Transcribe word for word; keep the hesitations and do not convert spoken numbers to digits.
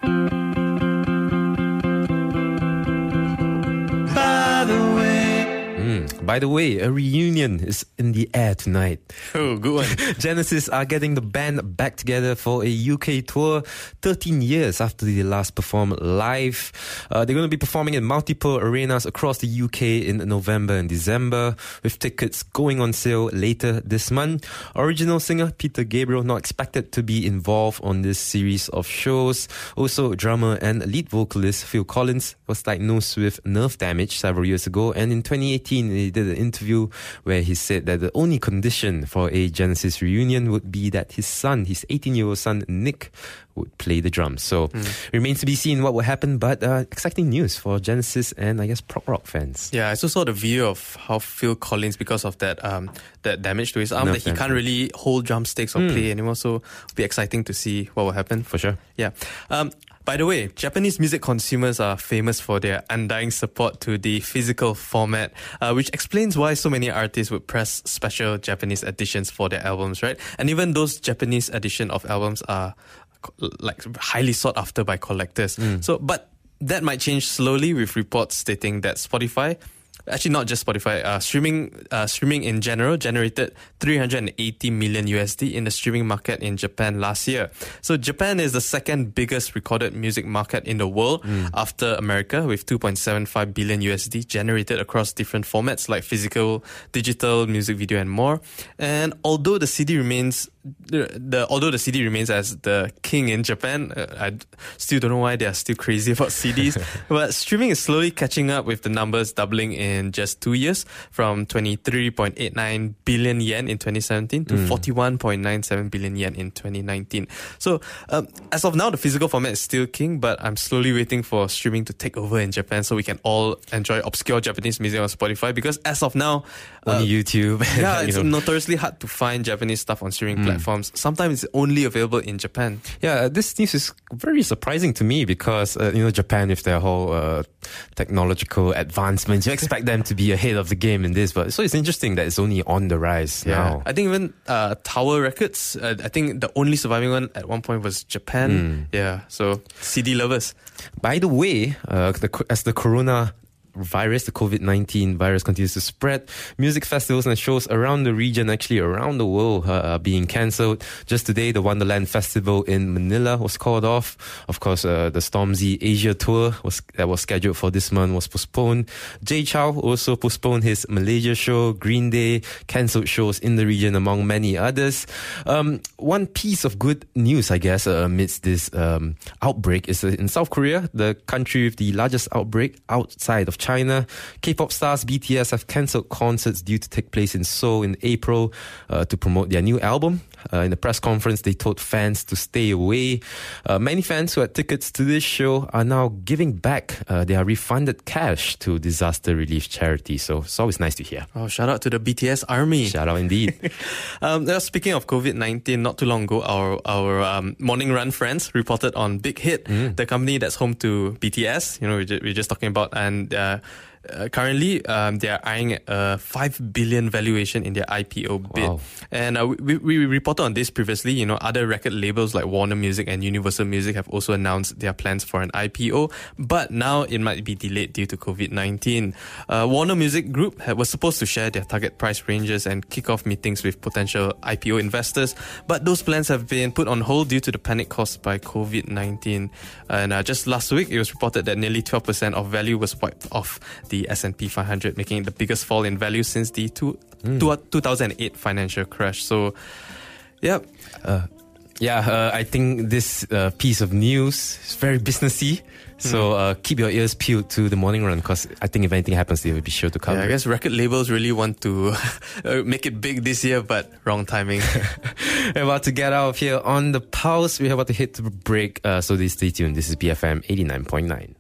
By the way, a reunion is in the air tonight. Oh, good one. Genesis are getting the band back together for a U K tour thirteen years after they last performed live. Uh, they're going to be performing in multiple arenas across the U K in November and December, with tickets going on sale later this month. Original singer Peter Gabriel not expected to be involved on this series of shows. Also, drummer and lead vocalist Phil Collins was diagnosed with nerve damage several years ago, and in twenty eighteen he did an interview where he said that the only condition for a Genesis reunion would be that his son, his eighteen-year-old son Nick, would play the drums. So mm. remains to be seen what will happen, but uh, exciting news for Genesis and I guess prog rock fans. Yeah, I also saw the video of how Phil Collins, because of that um, that damage to his arm, Nerve that he can't really hold drumsticks or mm. play anymore. So it'll be exciting to see what will happen. For sure. Yeah. Um, By the way, Japanese music consumers are famous for their undying support to the physical format, uh, which explains why so many artists would press special Japanese editions for their albums, right? And even those Japanese edition of albums are like highly sought after by collectors. Mm. So, but that might change slowly, with reports stating that Spotify, actually not just Spotify, uh, streaming uh, streaming in general generated three hundred eighty million U S D in the streaming market in Japan last year. So Japan is the second biggest recorded music market in the world mm. after America, with two point seven five billion U S D generated across different formats like physical, digital, music video and more. And although the C D remains The, the although the C D remains as the king in Japan, uh, I still don't know why they are still crazy about C Ds. But streaming is slowly catching up, with the numbers doubling in just two years, from twenty-three point eight nine billion yen in twenty seventeen to mm. forty-one point nine seven billion yen in twenty nineteen. So um, as of now, the physical format is still king, but I'm slowly waiting for streaming to take over in Japan so we can all enjoy obscure Japanese music on Spotify. Because as of now, only uh, YouTube. Yeah, it's you know. notoriously hard to find Japanese stuff on streaming mm. platforms. Sometimes it's only available in Japan. Yeah, this news is very surprising to me because, uh, you know, Japan with their whole uh, technological advancements, you expect them to be ahead of the game in this. But so it's interesting that it's only on the rise yeah. now. I think even uh, Tower Records, uh, I think the only surviving one at one point was Japan. Mm. Yeah, so C D lovers. By the way, uh, the, as the corona virus, the COVID nineteen virus continues to spread, music festivals and shows around the region, actually around the world, uh, are being cancelled. Just today, the Wonderland Festival in Manila was called off. Of course, uh, the Stormzy Asia tour was that was scheduled for this month was postponed. Jay Chou also postponed his Malaysia show. Green Day cancelled shows in the region, among many others. Um, one piece of good news, I guess, uh, amidst this um, outbreak is uh, in South Korea, the country with the largest outbreak outside of China. K-pop stars B T S have cancelled concerts due to take place in Seoul in April uh, to promote their new album. Uh, in a press conference, they told fans to stay away. Uh, many fans who had tickets to this show are now giving back uh, their refunded cash to disaster relief charities. So it's always nice to hear. Oh, shout out to the B T S army. Shout out indeed. um, speaking of COVID nineteen, not too long ago, our our um, morning run friends reported on Big Hit, mm. the company that's home to B T S. You know, we we're just talking about, and uh, Uh, currently, um, they are eyeing a five billion valuation in their I P O bid. Wow. And uh, we, we reported on this previously. You know, other record labels like Warner Music and Universal Music have also announced their plans for an I P O, but now it might be delayed due to COVID nineteen. Uh, Warner Music Group was supposed to share their target price ranges and kick off meetings with potential I P O investors, but those plans have been put on hold due to the panic caused by COVID nineteen. And uh, just last week, it was reported that nearly twelve percent of value was wiped off the S and P five hundred, making it the biggest fall in value since the two, mm. two, two thousand eight financial crash. So, yeah. Uh, yeah, uh, I think this uh, piece of news is very businessy. So uh, keep your ears peeled to the morning run, because I think if anything happens, they will be sure to cover. Yeah, I guess record labels really want to make it big this year, but wrong timing. We're about to get out of here on The Pulse. We're about to hit the break, uh, so stay tuned. This is B F M eighty-nine point nine.